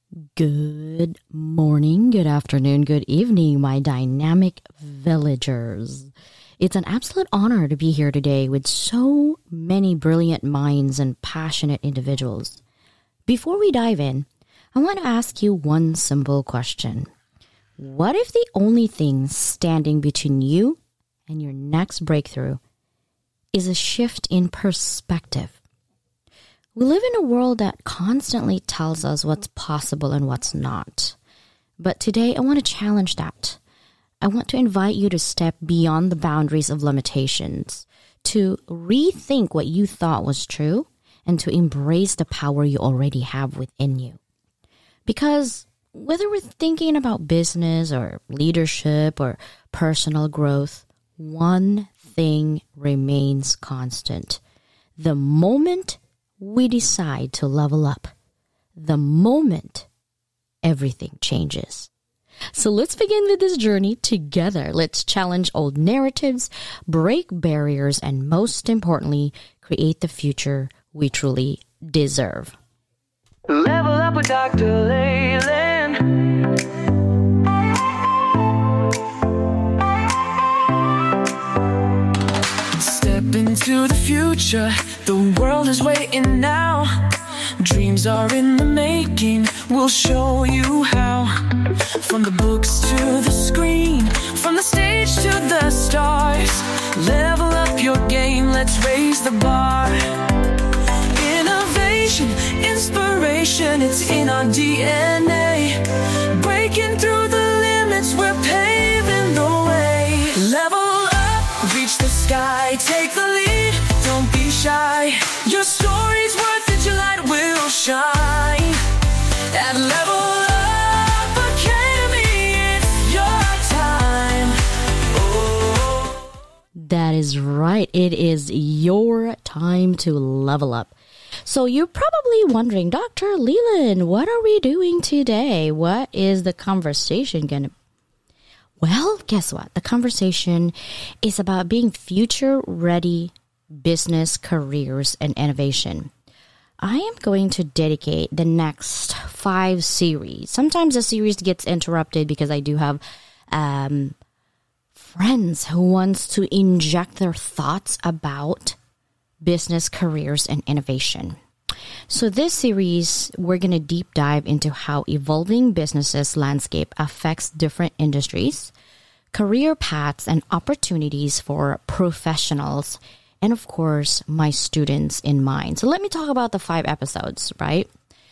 Good morning, good afternoon, good evening, my dynamic villagers. It's an absolute honor to be here today with so many brilliant minds and passionate individuals. Before we dive in, I want to ask you one simple question. What if the only thing standing between you and your next breakthrough is a shift in perspective? We live in a world that constantly tells us what's possible and what's not. But today, I want to challenge that. I want to invite you to step beyond the boundaries of limitations, to rethink what you thought was true, and to embrace the power you already have within you. Because whether we're thinking about business or leadership or personal growth, one thing remains constant. The moment we decide to level up, the moment everything changes. So let's begin with this journey together. Let's challenge old narratives, break barriers, and most importantly, create the future we truly deserve. Level up with Dr. Leyland. Step into the future, the world is waiting now. Dreams are in the making, we'll show you how. From the books to the screen, from the stage to the stars. Level up your game, let's raise the bar. Innovation, inspiration, it's in our DNA. Breaking through the limits, we're paving the way. Level up, reach the sky, take the lead, don't be shy. Your story's worth it, your light will shine. At Level Up Academy, it's your time. Oh. That is right. It is your time to level up. So you're probably wondering, Dr. Leland, what are we doing today? What is the conversation going to be? Well, guess what? The conversation is about being future-ready business, careers, and innovation. I am going to dedicate the next 5 series. Sometimes the series gets interrupted because I do have friends who wants to inject their thoughts about business, careers, and innovation. So this series, we're going to deep dive into how evolving businesses landscape affects different industries, career paths, and opportunities for professionals, and of course, my students in mind. So let me talk about the 5 episodes, right?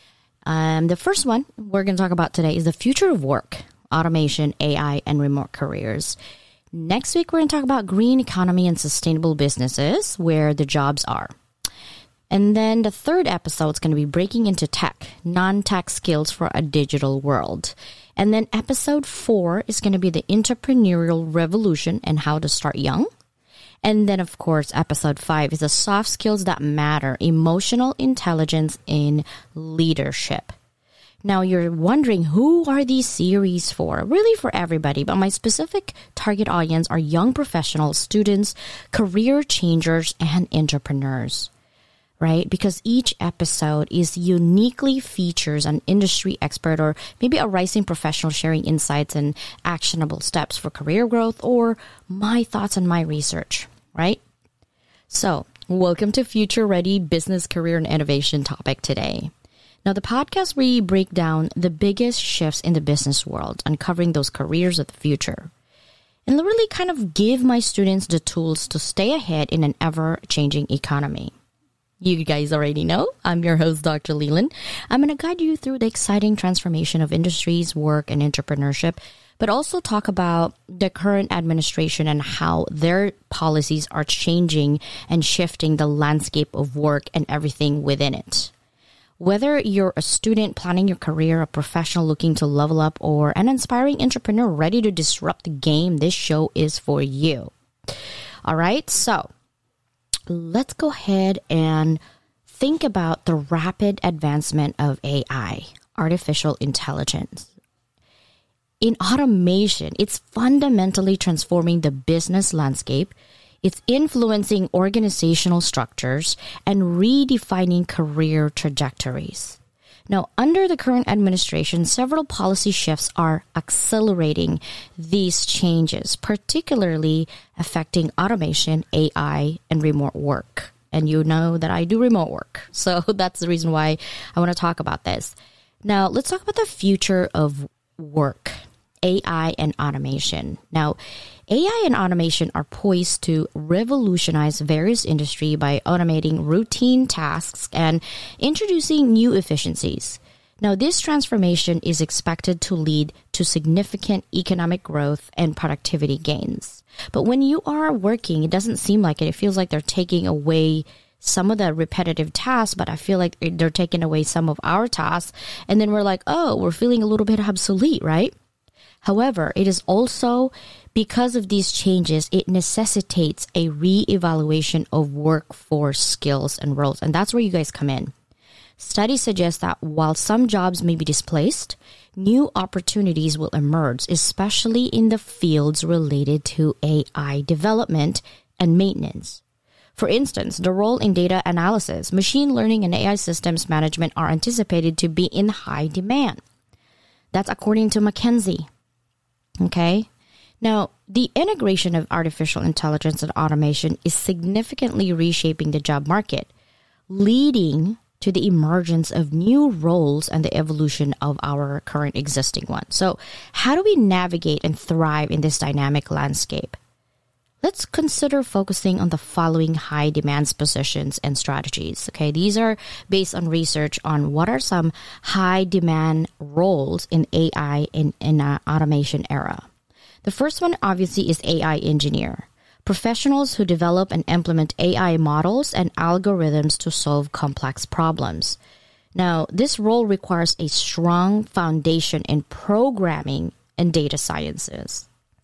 The first one we're going to talk about today is the future of work, automation, AI, and remote careers. Next week, we're going to talk about green economy and sustainable businesses, where the jobs are. And then the third episode is going to be breaking into tech, non-tech skills for a digital world. And then episode 4 is going to be the entrepreneurial revolution and how to start young. And then, of course, episode 5 is the soft skills that matter, emotional intelligence in leadership. Now, you're wondering, who are these series for? Really for everybody, but my specific target audience are young professionals, students, career changers, and entrepreneurs, right? Because each episode is uniquely features an industry expert or maybe a rising professional sharing insights and actionable steps for career growth, or my thoughts and my research, right? So, welcome to Future Ready Business, Career, and Innovation topic today. Now, the podcast where we break down the biggest shifts in the business world, uncovering those careers of the future, and really kind of give my students the tools to stay ahead in an ever-changing economy. You guys already know, I'm your host, Dr. Leland. I'm going to guide you through the exciting transformation of industries, work, and entrepreneurship, but also talk about the current administration and how their policies are changing and shifting the landscape of work and everything within it. Whether you're a student planning your career, a professional looking to level up, or an inspiring entrepreneur ready to disrupt the game, this show is for you. All right, so let's go ahead and think about the rapid advancement of AI, artificial intelligence. In automation, it's fundamentally transforming the business landscape. It's influencing organizational structures and redefining career trajectories. Now, under the current administration, several policy shifts are accelerating these changes, particularly affecting automation, AI, and remote work. And you know that I do remote work. So that's the reason why I want to talk about this. Now, let's talk about the future of work, AI and automation. Now, AI and automation are poised to revolutionize various industries by automating routine tasks and introducing new efficiencies. Now, this transformation is expected to lead to significant economic growth and productivity gains. But when you are working, it doesn't seem like it. It feels like they're taking away some of the repetitive tasks, but I feel like they're taking away some of our tasks. And then we're like, oh, we're feeling a little bit obsolete, right? However, it is also because of these changes, it necessitates a re-evaluation of workforce skills and roles. And that's where you guys come in. Studies suggest that while some jobs may be displaced, new opportunities will emerge, especially in the fields related to AI development and maintenance. For instance, the role in data analysis, machine learning, and AI systems management are anticipated to be in high demand. That's according to McKinsey. Okay? Now, the integration of artificial intelligence and automation is significantly reshaping the job market, leading to the emergence of new roles and the evolution of our current existing ones. So, how do we navigate and thrive in this dynamic landscape? Let's consider focusing on the following high demands positions and strategies. Okay, these are based on research on what are some high demand roles in AI in automation era. The first one obviously is AI engineer, professionals who develop and implement AI models and algorithms to solve complex problems. Now, this role requires a strong foundation in programming and data sciences.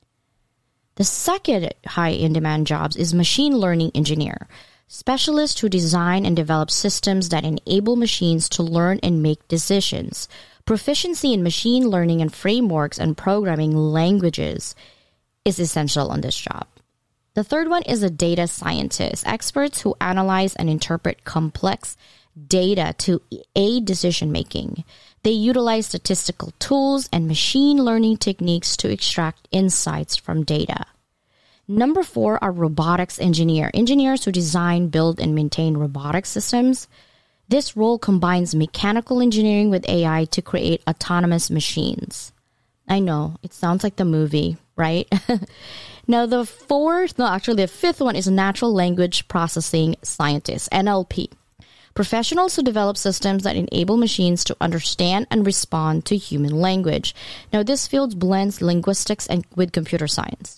The second high in demand jobs is machine learning engineer, specialists who design and develop systems that enable machines to learn and make decisions. Proficiency in machine learning and frameworks and programming languages is essential on this job. The third one is a data scientist, experts who analyze and interpret complex data to aid decision making. They utilize statistical tools and machine learning techniques to extract insights from data. Number 4 are robotics engineer, engineers who design, build, and maintain robotic systems. This role combines mechanical engineering with AI to create autonomous machines. I know, it sounds like the movie, right? Now, the fifth one is natural language processing scientist, NLP. Professionals who develop systems that enable machines to understand and respond to human language. Now, this field blends linguistics and with computer science.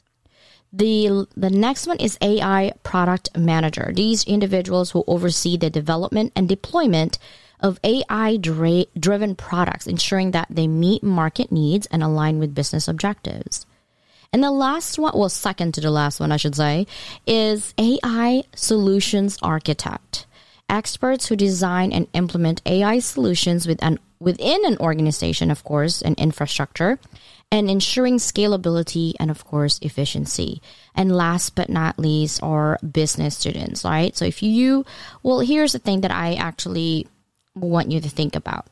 The next one is AI product manager. These individuals who oversee the development and deployment of AI-driven products, ensuring that they meet market needs and align with business objectives. And the last one, second to the last one, I should say, is AI solutions architect. Experts who design and implement AI solutions within an organization, of course, and infrastructure, and ensuring scalability and, of course, efficiency. And last but not least are business students, right? So here's the thing that I actually want you to think about.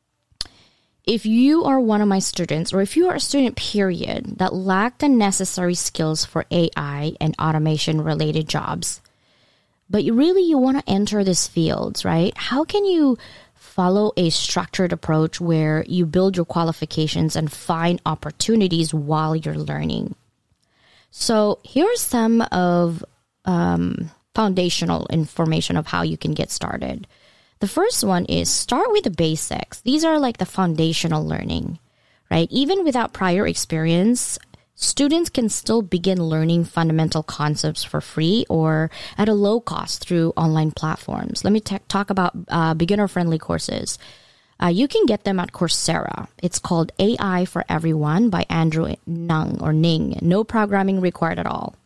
If you are one of my students, or if you are a student, period, that lack the necessary skills for AI and automation related jobs, but you want to enter this field, right? How can you follow a structured approach where you build your qualifications and find opportunities while you're learning? So here's some of foundational information of how you can get started. The first one is start with the basics. These are like the foundational learning, right? Even without prior experience, students can still begin learning fundamental concepts for free or at a low cost through online platforms. Let me talk about beginner-friendly courses. You can get them at Coursera. It's called AI for Everyone by Andrew Ng. No programming required at all.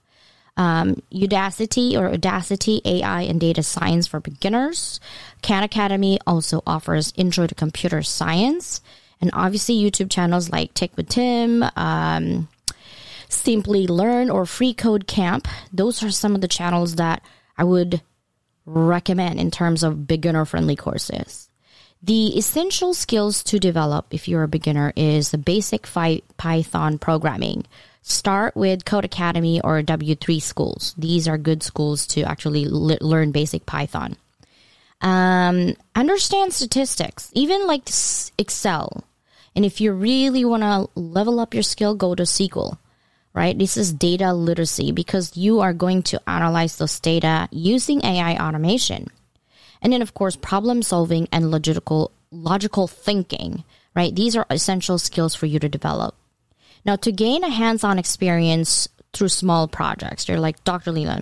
Udacity AI and Data Science for Beginners. Khan Academy also offers Intro to Computer Science. And obviously YouTube channels like Tech with Tim, Simply Learn, or Free Code Camp. Those are some of the channels that I would recommend in terms of beginner-friendly courses. The essential skills to develop if you're a beginner is the basic Python programming. Start with Codecademy or W3 schools. These are good schools to actually learn basic Python. Understand statistics, even like Excel. And if you really want to level up your skill, go to SQL, right? This is data literacy because you are going to analyze those data using AI automation. And then, of course, problem solving and logical thinking, right? These are essential skills for you to develop. Now, to gain a hands-on experience through small projects, you're like, Dr. Leland,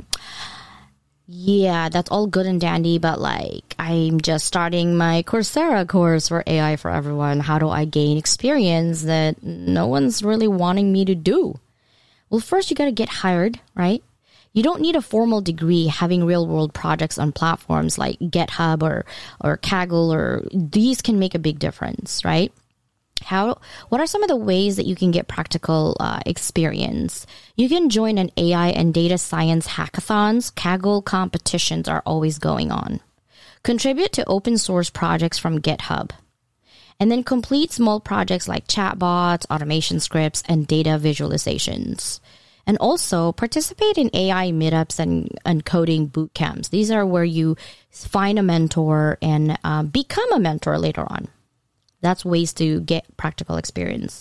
yeah, that's all good and dandy, but like, I'm just starting my Coursera course for AI for everyone. How do I gain experience that no one's really wanting me to do? Well, first, you got to get hired, right? You don't need a formal degree. Having real-world projects on platforms like GitHub or Kaggle, or these can make a big difference, right? What are some of the ways that you can get practical experience? You can join an AI and data science hackathons. Kaggle competitions are always going on. Contribute to open source projects from GitHub. And then complete small projects like chatbots, automation scripts, and data visualizations. And also participate in AI meetups and coding boot camps. These are where you find a mentor and become a mentor later on. That's ways to get practical experience.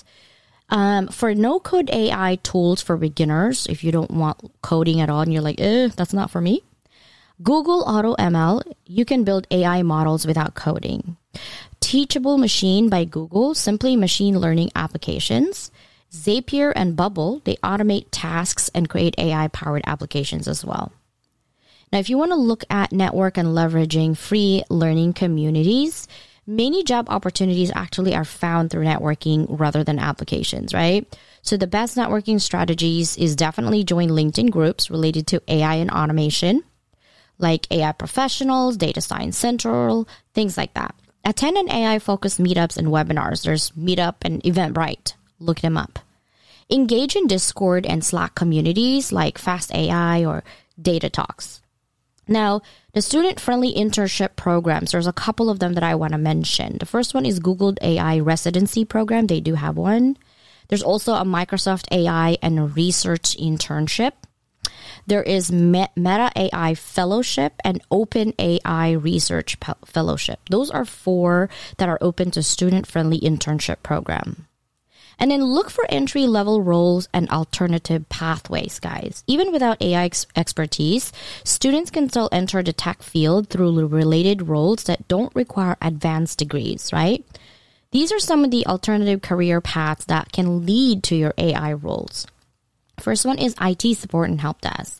For no-code AI tools for beginners, if you don't want coding at all and you're like, that's not for me, Google AutoML, you can build AI models without coding. Teachable Machine by Google, simply machine learning applications. Zapier and Bubble, they automate tasks and create AI-powered applications as well. Now, if you want to look at network and leveraging free learning communities, many job opportunities actually are found through networking rather than applications, right? So the best networking strategies is definitely join LinkedIn groups related to AI and automation, like AI professionals, Data Science Central, things like that. Attend an AI-focused meetups and webinars. There's Meetup and Eventbrite. Look them up. Engage in Discord and Slack communities like Fast AI or Data Talks. Now, the student-friendly internship programs, there's a couple of them that I want to mention. The first one is Google AI Residency Program. They do have one. There's also a Microsoft AI and Research Internship. There is Meta AI Fellowship and Open AI Research Fellowship. Those are 4 that are open to student-friendly internship program. And then look for entry-level roles and alternative pathways, guys. Even without AI expertise, students can still enter the tech field through related roles that don't require advanced degrees, right? These are some of the alternative career paths that can lead to your AI roles. First one is IT support and help desk.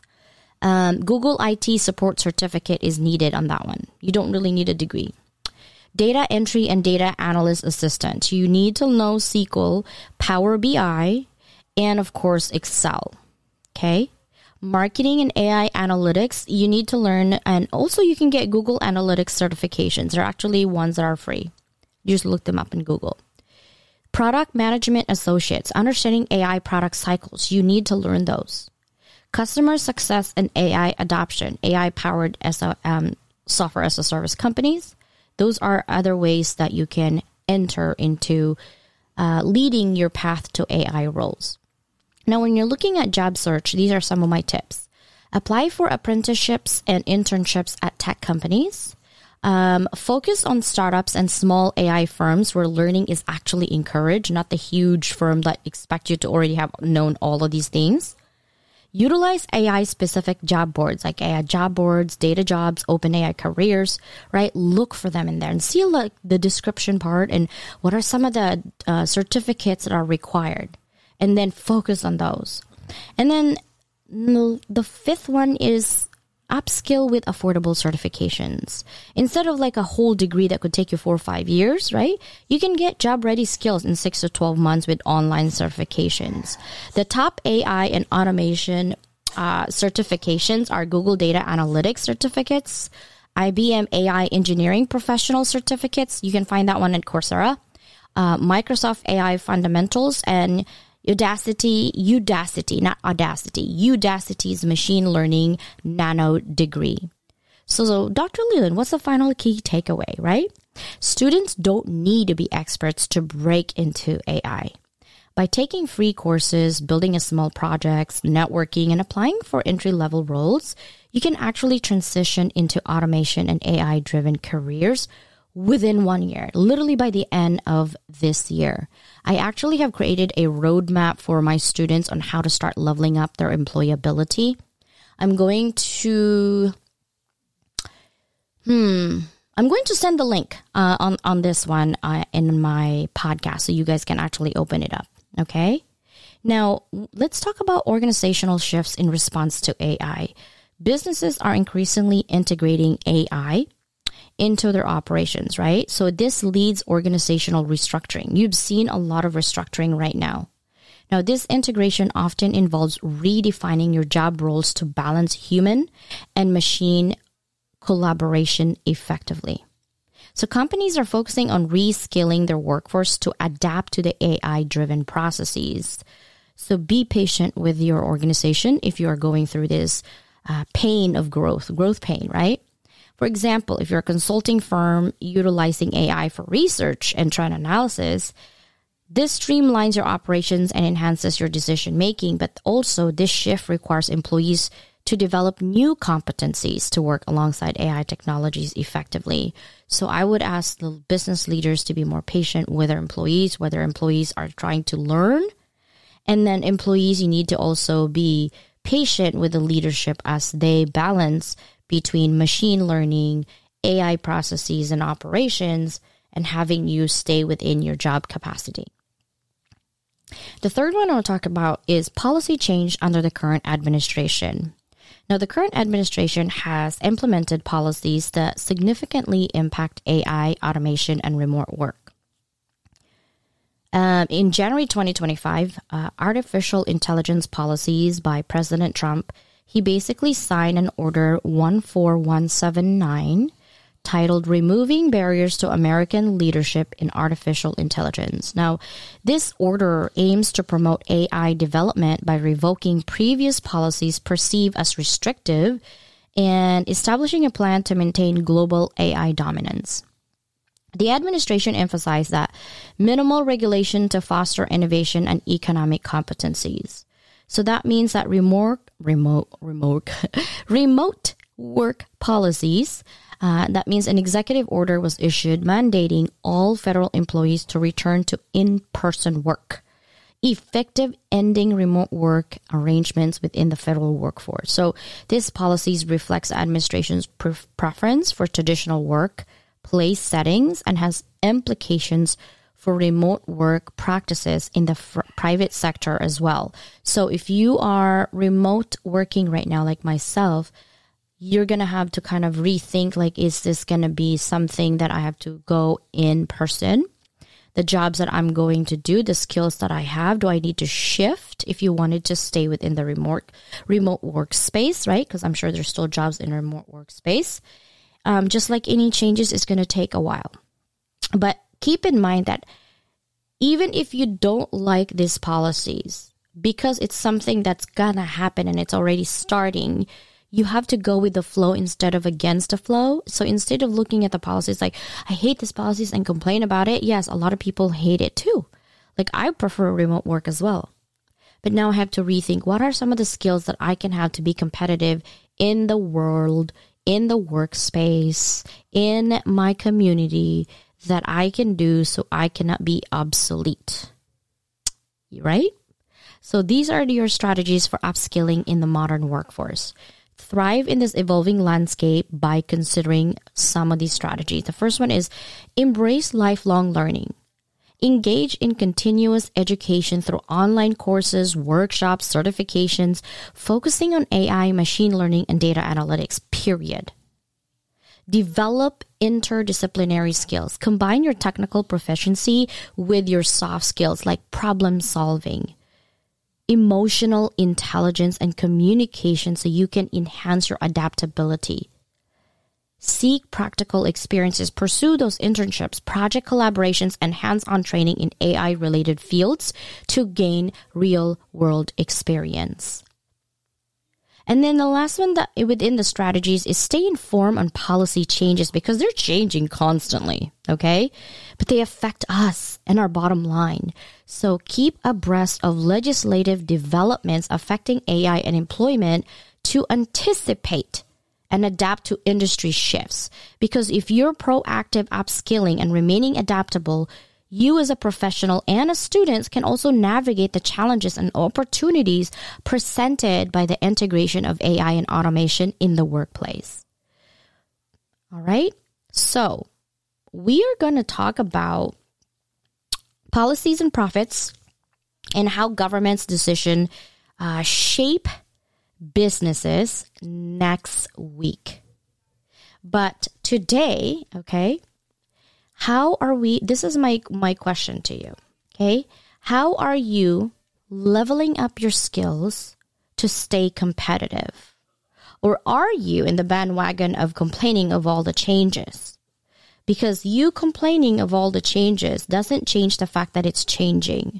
Google IT support certificate is needed on that one. You don't really need a degree. Data entry and data analyst assistant. You need to know SQL, Power BI, and of course, Excel. Okay. Marketing and AI analytics, you need to learn, and also you can get Google Analytics certifications. They're actually ones that are free. You just look them up in Google. Product management associates, understanding AI product cycles. You need to learn those. Customer success and AI adoption, AI-powered software as a service companies. Those are other ways that you can enter into leading your path to AI roles. Now, when you're looking at job search, these are some of my tips. Apply for apprenticeships and internships at tech companies. Focus on startups and small AI firms where learning is actually encouraged, not the huge firm that expect you to already have known all of these things. Utilize AI-specific job boards like AI job boards, data jobs, OpenAI careers, right? Look for them in there and see like the description part and what are some of the certificates that are required. And then focus on those. And then the 5th one is upskill with affordable certifications. Instead of like a whole degree that could take you 4 or 5 years, right? You can get job-ready skills in 6 to 12 months with online certifications. The top AI and automation certifications are Google Data Analytics certificates, IBM AI Engineering Professional certificates. You can find that one at Coursera. Microsoft AI Fundamentals and Udacity's machine learning nano degree. So Dr. Leland, what's the final key takeaway, right? Students don't need to be experts to break into AI. By taking free courses, building a small projects, networking, and applying for entry-level roles, you can actually transition into automation and AI-driven careers within 1 year, literally by the end of this year. I actually have created a roadmap for my students on how to start leveling up their employability. I'm going to send the link on this one in my podcast so you guys can actually open it up. Okay. Now, let's talk about organizational shifts in response to AI. Businesses are increasingly integrating AI into their operations, right? So this leads organizational restructuring. You've seen a lot of restructuring right now. Now, this integration often involves redefining your job roles to balance human and machine collaboration effectively. So companies are focusing on reskilling their workforce to adapt to the AI-driven processes. So be patient with your organization if you are going through this pain of growth pain, right? For example, if you're a consulting firm utilizing AI for research and trend analysis, this streamlines your operations and enhances your decision making, but also this shift requires employees to develop new competencies to work alongside AI technologies effectively. So I would ask the business leaders to be more patient with their employees, whether employees are trying to learn. And then employees, you need to also be patient with the leadership as they balance between machine learning, AI processes and operations, and having you stay within your job capacity. The third one I'll talk about is policy change under the current administration. Now, the current administration has implemented policies that significantly impact AI, automation, and remote work. In January 2025, artificial intelligence policies by President Trump, he basically signed an order 14179 titled Removing Barriers to American Leadership in Artificial Intelligence. Now, this order aims to promote AI development by revoking previous policies perceived as restrictive and establishing a plan to maintain global AI dominance. The administration emphasized that minimal regulation to foster innovation and economic competencies. So that means that remote work policies, that means an executive order was issued mandating all federal employees to return to in-person work, effective ending remote work arrangements within the federal workforce. So this policies reflects the administration's preference for traditional workplace settings and has implications for remote work practices in the private sector as well. So if you are remote working right now, like myself, you're going to have to kind of rethink, like, is this going to be something that I have to go in person? The jobs that I'm going to do, the skills that I have, do I need to shift if you wanted to stay within the remote workspace, right? Because I'm sure there's still jobs in remote workspace. Just like any changes, it's going to take a while. But keep in mind that even if you don't like these policies, because it's something that's going to happen and it's already starting, you have to go with the flow instead of against the flow. So instead of looking at the policies like, I hate these policies and complain about it. Yes, a lot of people hate it too. Like, I prefer remote work as well. But now I have to rethink, what are some of the skills that I can have to be competitive in the world, in the workspace, in my community, that I can do so I cannot be obsolete, right? So these are your strategies for upskilling in the modern workforce. Thrive in this evolving landscape by considering some of these strategies. The first one is embrace lifelong learning. Engage in continuous education through online courses, workshops, certifications, focusing on AI, machine learning, and data analytics, period. Develop interdisciplinary skills. Combine your technical proficiency with your soft skills like problem solving, emotional intelligence, and communication so you can enhance your adaptability. Seek practical experiences. Pursue those internships, project collaborations, and hands-on training in AI-related fields to gain real-world experience. And then the last one that within the strategies is stay informed on policy changes because they're changing constantly, okay? But they affect us and our bottom line. So keep abreast of legislative developments affecting AI and employment to anticipate and adapt to industry shifts. Because if you're proactive upskilling and remaining adaptable, you as a professional and as students can also navigate the challenges and opportunities presented by the integration of AI and automation in the workplace. All right. So we are going to talk about policies and profits and how government's decision shape businesses next week. But today, okay, how are we, this is my question to you, okay? How are you leveling up your skills to stay competitive? Or are you in the bandwagon of complaining of all the changes? Because you complaining of all the changes doesn't change the fact that it's changing.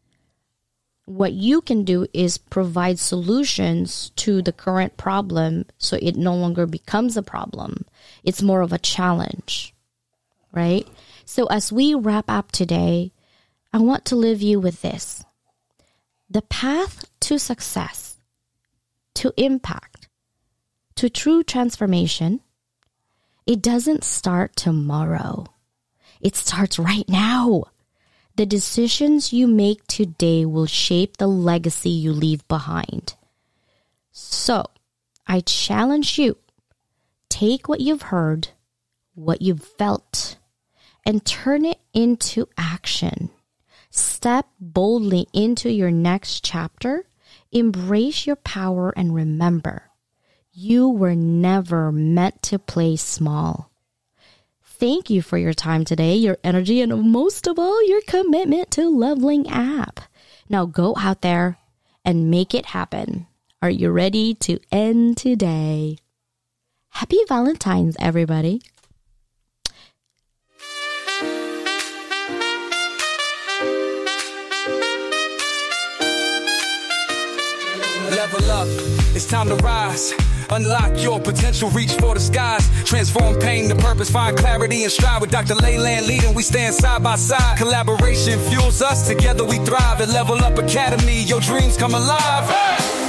What you can do is provide solutions to the current problem so it no longer becomes a problem. It's more of a challenge, right? So as we wrap up today, I want to leave you with this. The path to success, to impact, to true transformation, it doesn't start tomorrow. It starts right now. The decisions you make today will shape the legacy you leave behind. So, I challenge you, take what you've heard, what you've felt, and turn it into action. Step boldly into your next chapter, embrace your power, and remember, you were never meant to play small. Thank you for your time today, your energy, and most of all, your commitment to Leveling Up. Now go out there and make it happen. Are you ready to end today? Happy Valentine's, everybody. Level up, it's time to rise. Unlock your potential, reach for the skies. Transform pain to purpose, find clarity and strive. With Dr. Leyland leading, we stand side by side. Collaboration fuels us, together we thrive. At Level Up Academy, your dreams come alive. Hey!